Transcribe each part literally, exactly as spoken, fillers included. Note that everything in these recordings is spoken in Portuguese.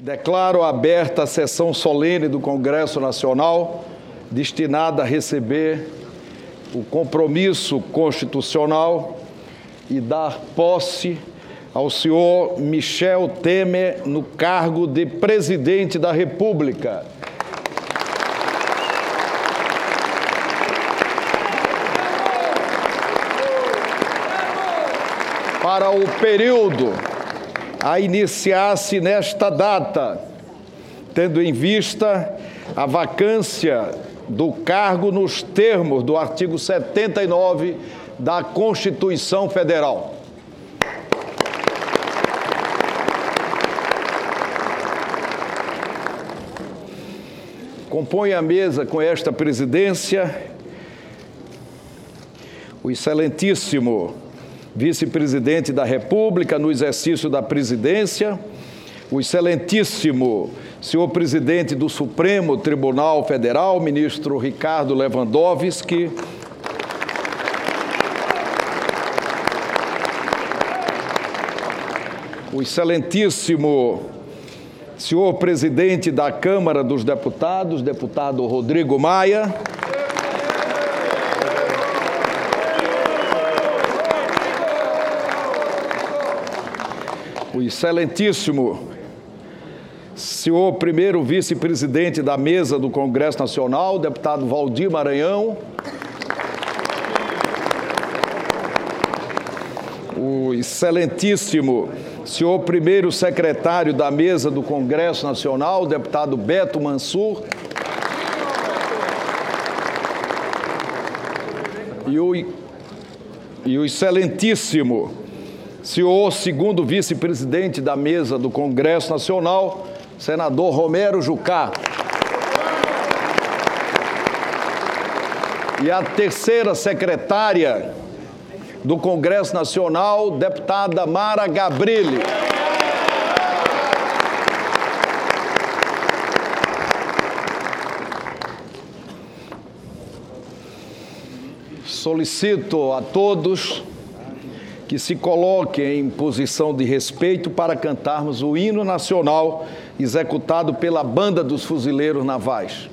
Declaro aberta a sessão solene do Congresso Nacional, destinada a receber o compromisso constitucional e dar posse ao senhor Michel Temer no cargo de Presidente da República. Para o período a iniciar-se nesta data, tendo em vista a vacância do cargo nos termos do artigo setenta e nove da Constituição Federal. Compõe a mesa com esta presidência o excelentíssimo vice-presidente da República no exercício da presidência, o excelentíssimo senhor presidente do Supremo Tribunal Federal, ministro Ricardo Lewandowski, o excelentíssimo senhor presidente da Câmara dos Deputados, deputado Rodrigo Maia, o excelentíssimo senhor primeiro vice-presidente da mesa do Congresso Nacional, deputado Valdir Maranhão, o excelentíssimo senhor primeiro secretário da mesa do Congresso Nacional, deputado Beto Mansur, e o, e o excelentíssimo senhor segundo vice-presidente da mesa do Congresso Nacional, senador Romero Jucá. E a terceira secretária do Congresso Nacional, deputada Mara Gabrilli. Solicito a todos que se coloquem em posição de respeito para cantarmos o hino nacional executado pela Banda dos Fuzileiros Navais.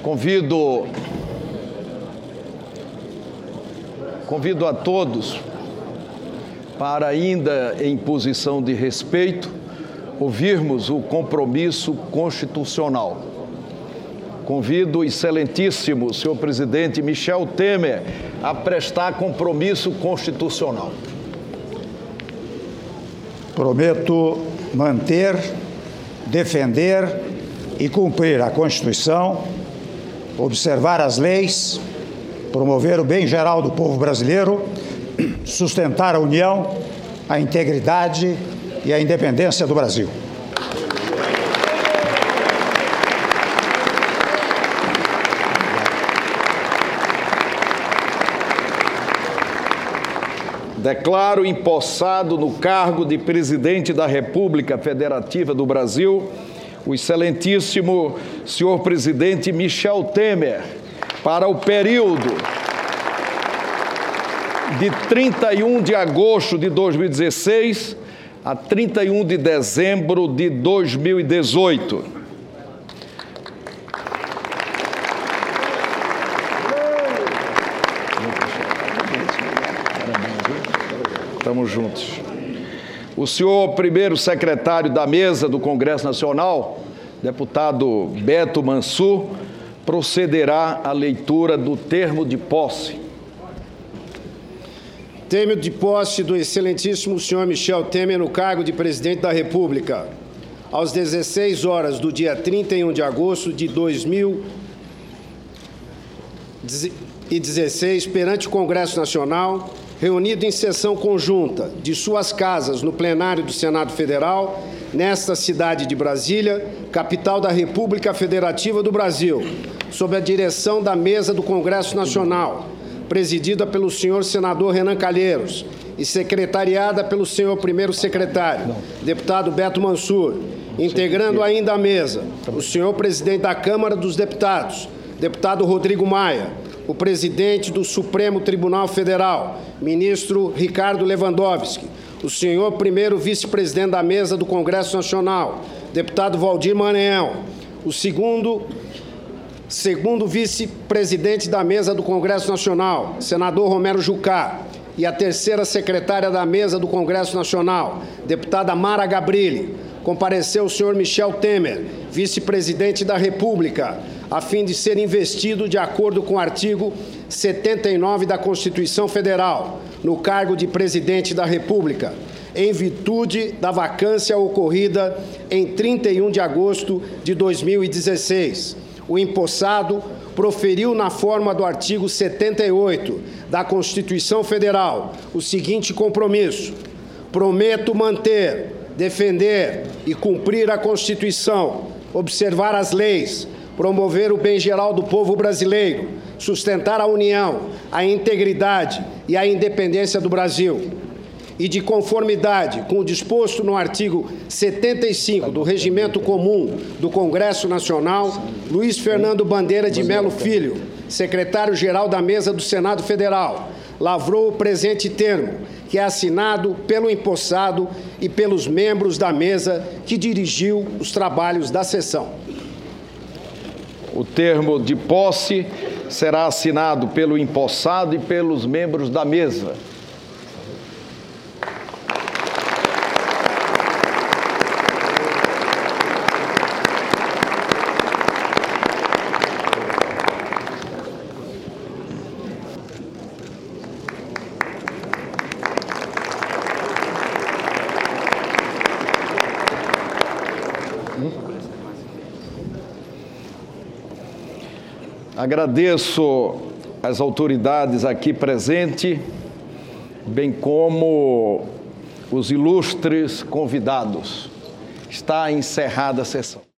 Convido, convido a todos para, ainda em posição de respeito, ouvirmos o compromisso constitucional. Convido o excelentíssimo senhor presidente Michel Temer a prestar compromisso constitucional. Prometo manter, defender e cumprir a Constituição, observar as leis, promover o bem geral do povo brasileiro, sustentar a união, a integridade e a independência do Brasil. Declaro empossado no cargo de presidente da República Federativa do Brasil o excelentíssimo senhor presidente Michel Temer para o período de trinta e um de agosto de dois mil e dezesseis a trinta e um de dezembro de dois mil e dezoito. Estamos juntos. O senhor primeiro secretário da mesa do Congresso Nacional, deputado Beto Mansur, procederá à leitura do termo de posse. Termo de posse do excelentíssimo senhor Michel Temer no cargo de presidente da República. Às dezesseis horas do dia trinta e um de agosto de dois mil e dezesseis, perante o Congresso Nacional, reunido em sessão conjunta de suas casas no plenário do Senado Federal, nesta cidade de Brasília, capital da República Federativa do Brasil, sob a direção da mesa do Congresso Nacional, presidida pelo senhor senador Renan Calheiros e secretariada pelo senhor primeiro secretário, deputado Beto Mansur, integrando ainda a mesa o senhor presidente da Câmara dos Deputados, deputado Rodrigo Maia, o presidente do Supremo Tribunal Federal, ministro Ricardo Lewandowski, o senhor primeiro vice-presidente da mesa do Congresso Nacional, deputado Valdir Maranhão, o segundo, segundo vice-presidente da mesa do Congresso Nacional, senador Romero Jucá, e a terceira secretária da mesa do Congresso Nacional, deputada Mara Gabrilli, compareceu o senhor Michel Temer, vice-presidente da República, a fim de ser investido de acordo com o artigo setenta e nove da Constituição Federal, no cargo de presidente da República, em virtude da vacância ocorrida em trinta e um de agosto de dois mil e dezesseis. O empossado proferiu na forma do artigo setenta e oito da Constituição Federal o seguinte compromisso: prometo manter, defender e cumprir a Constituição, observar as leis, promover o bem geral do povo brasileiro, sustentar a união, a integridade e a independência do Brasil. E de conformidade com o disposto no artigo setenta e cinco do Regimento Comum do Congresso Nacional, Luiz Fernando Bandeira de Melo Filho, secretário-geral da Mesa do Senado Federal, lavrou o presente termo, que é assinado pelo empossado e pelos membros da mesa que dirigiu os trabalhos da sessão. O termo de posse será assinado pelo empossado e pelos membros da mesa. Agradeço às autoridades aqui presentes, bem como os ilustres convidados. Está encerrada a sessão.